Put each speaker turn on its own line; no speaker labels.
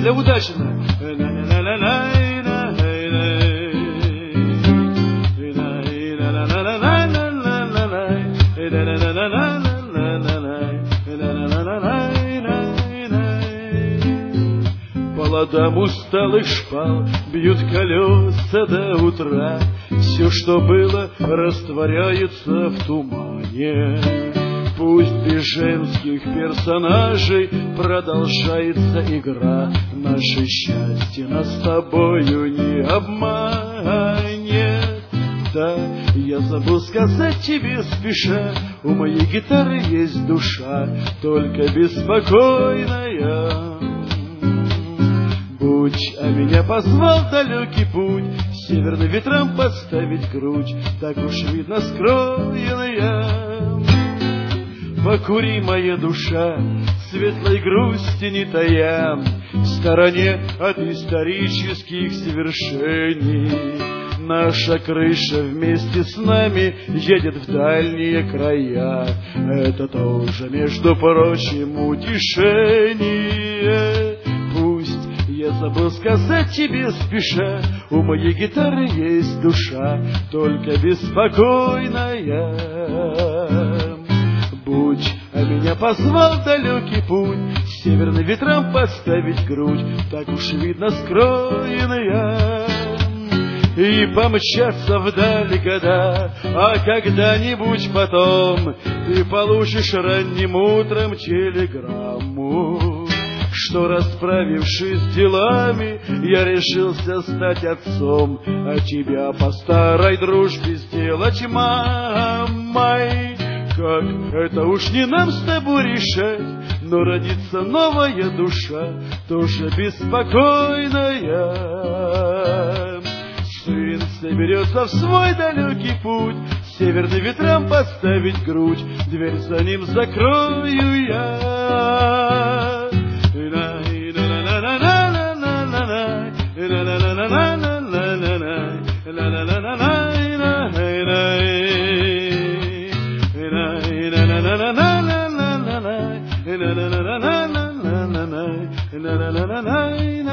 для удачи. По ладам усталых шпал бьют колеса до утра. Все, что было, растворяется в тумане. Пусть без женских персонажей продолжается игра. Наше счастье нас с тобою не обманет. Да, я забыл сказать тебе спеша, у моей гитары есть душа, только беспокойная. Будь, а меня позвал далекий путь, северным ветрам подставить грудь, так уж видно скроенная. Покури, моя душа, светлой грусти не тая, в стороне от исторических свершений. Наша крыша вместе с нами едет в дальние края. Это тоже, между прочим, утешение. Пусть, я забыл сказать тебе спеша, у моей гитары есть душа, только беспокойная. Будь, а меня позвал далекий путь, северным ветрам подставить грудь, так уж видно скроенная. И помчаться вдали года, а когда-нибудь потом ты получишь ранним утром телеграмму, что, расправившись с делами, я решился стать отцом, а тебя по старой дружбе сделать мамой. Как это уж не нам с тобой решать, но родится новая душа, тоже беспокойная. Сын соберется в свой далекий путь, северным ветрам подставить грудь, дверь за ним закрою я. Na na na na na na na na na na na na na na na.